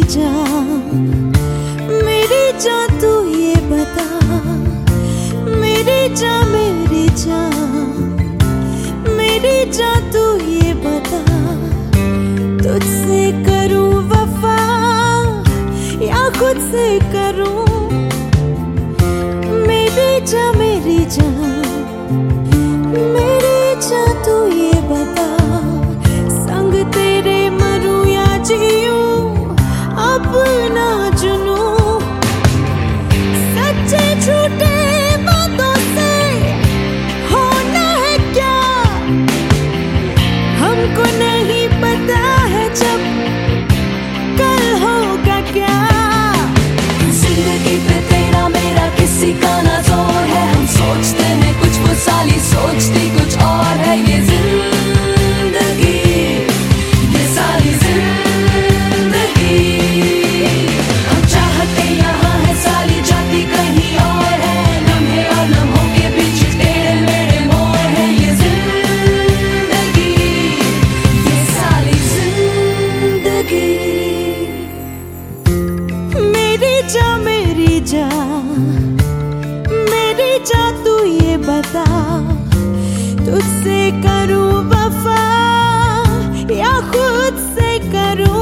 मेरी जान तू ये बता, मेरी जान मेरी जान, मेरी जान तू ये बता, तुझसे करूं वफा या खुद से करूं? मेरी जान मेरी जान, मेरी जान तू ये बता, संग तेरे मरूं या जीऊं अपना जुनूं? सच्चे झूठे बातों से होना है क्या, हमको नहीं पता है जब कल होगा क्या। जिंदगी पे तेरा मेरा किसी का ना जोर है, हम सोचते हैं कुछ वो साली सोचती कुछ और है। ये जिंदगी, ये सारी जिंदगी, हम चाहते यहाँ है साली जाती कहीं और है। लम्हे और लम्हों के बीच तेरे मेरे मोर है। ये जिंदगी, ये सारी जिंदगी। मेरी जान मेरी जान, मेरी जान तू ये बता, तुझसे करूं वफा या खुद से करूं?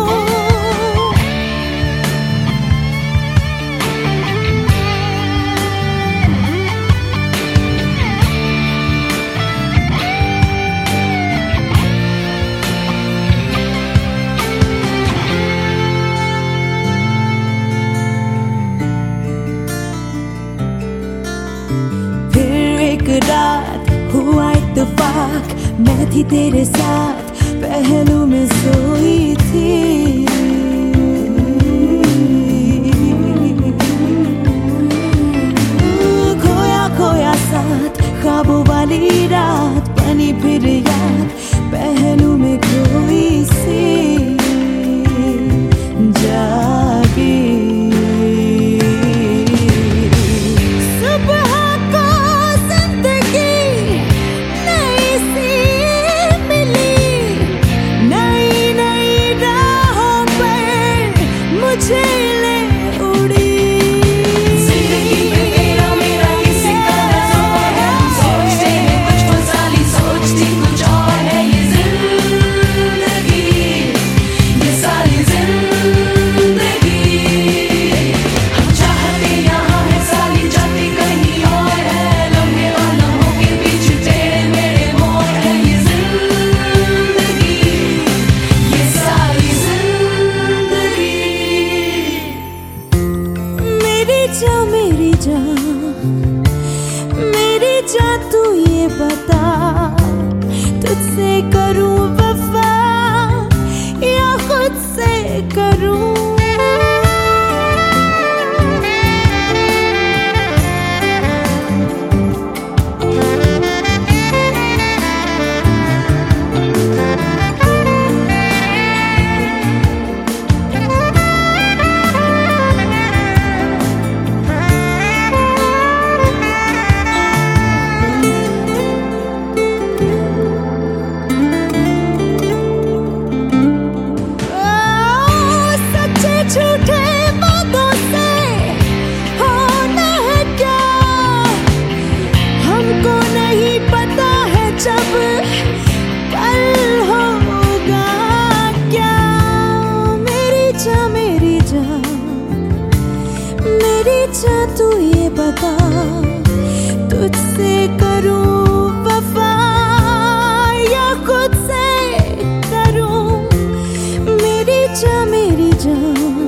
रात हुआ इत्तेफाक, मैं थी तेरे साथ पहलू में सोई थी। खोया खोया साथ ख्वाबों वाली रात, बनी फिर याद पहलू में खोई सी जागी। मेरी जान, मेरी जान तू ये बता, तुझसे करूं वफा या खुद से करूं? जब कल होगा क्या? मेरी जान मेरी जान, मेरी जान तू ये बता, तुझसे करूं वफा या खुद से करूं? मेरी जान मेरी जान,